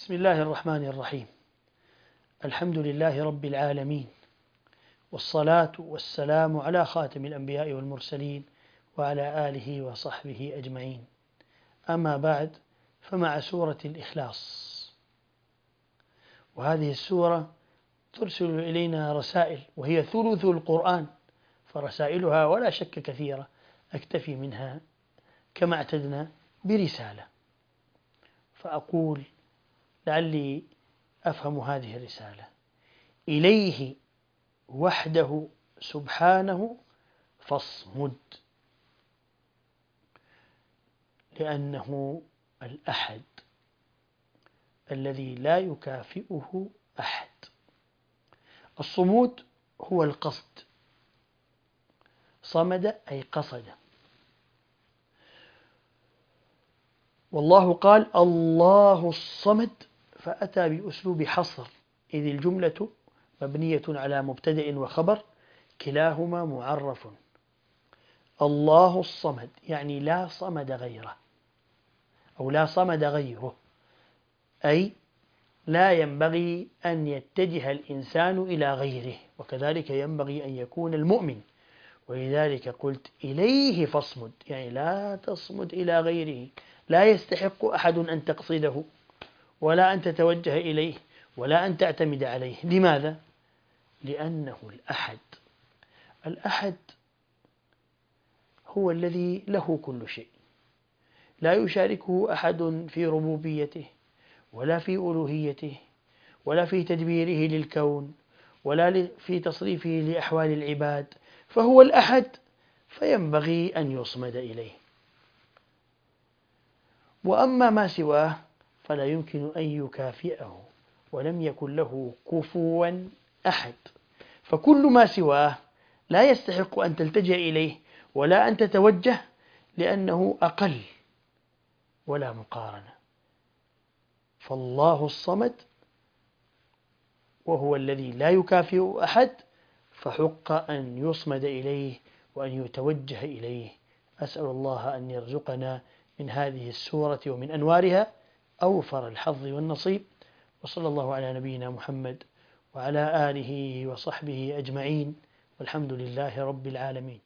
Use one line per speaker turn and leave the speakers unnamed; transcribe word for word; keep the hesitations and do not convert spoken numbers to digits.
بسم الله الرحمن الرحيم. الحمد لله رب العالمين، والصلاة والسلام على خاتم الأنبياء والمرسلين وعلى آله وصحبه أجمعين. أما بعد، فمع سورة الإخلاص، وهذه السورة ترسل إلينا رسائل، وهي ثلث القرآن، فرسائلها ولا شك كثيرة. أكتفي منها كما اعتدنا برسالة، فأقول لعلي أفهم هذه الرسالة: إليه وحده سبحانه فاصمد، لأنه الأحد الذي لا يكافئه أحد. الصمود هو القصد، صمد أي قصد. والله قال الله الصمد، فأتى بأسلوب حصر، إذ الجملة مبنية على مبتدأ وخبر كلاهما معرف. الله الصمد يعني لا صمد غيره، أو لا صمد غيره، أي لا ينبغي أن يتجه الإنسان إلى غيره، وكذلك ينبغي أن يكون المؤمن. ولذلك قلت إليه فاصمد، يعني لا تصمد إلى غيره، لا يستحق أحد أن تقصده، ولا أن تتوجه إليه، ولا أن تعتمد عليه. لماذا؟ لأنه الأحد. الأحد هو الذي له كل شيء، لا يشاركه أحد في ربوبيته، ولا في ألوهيته، ولا في تدبيره للكون، ولا في تصريفه لأحوال العباد، فهو الأحد، فينبغي أن يصمد إليه. وأما ما سواه فلا يمكن أن يكافئه، ولم يكن له كفوا أحد. فكل ما سواه لا يستحق أن تلتجئ إليه ولا أن تتوجه، لأنه أقل ولا مقارنة. فالله الصمد وهو الذي لا يكافئ أحد، فحق أن يصمد إليه وأن يتوجه إليه. أسأل الله أن يرزقنا من هذه السورة ومن أنوارها أوفر الحظ والنصيب. وصلى الله على نبينا محمد وعلى آله وصحبه أجمعين، والحمد لله رب العالمين.